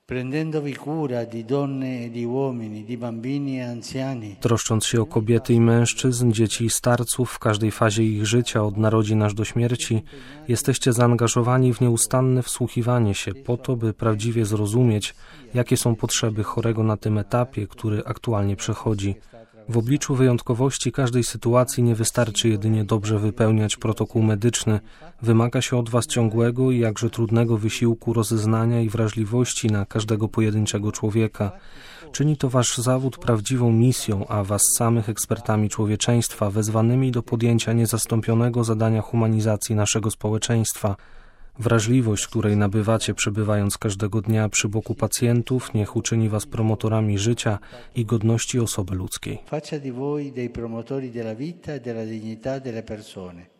prendendovi cura di donne e di uomini, di bambini e anziani. Troszcząc się o kobiety i mężczyzn, dzieci i starców w każdej fazie ich życia, od narodzin aż do śmierci, jesteście zaangażowani w nieustanne wsłuchiwanie się po to, by prawdziwie zrozumieć, jakie są potrzeby chorego na tym etapie, który aktualnie przechodzi. W obliczu wyjątkowości każdej sytuacji nie wystarczy jedynie dobrze wypełniać protokół medyczny. Wymaga się od Was ciągłego i jakże trudnego wysiłku rozeznania i wrażliwości na każdego pojedynczego człowieka. Czyni to Wasz zawód prawdziwą misją, a Was samych ekspertami człowieczeństwa, wezwanymi do podjęcia niezastąpionego zadania humanizacji naszego społeczeństwa. Wrażliwość, której nabywacie przebywając każdego dnia przy boku pacjentów, niech uczyni Was promotorami życia i godności osoby ludzkiej. Faccia di voi dei promotori della vita e della dignità delle persone.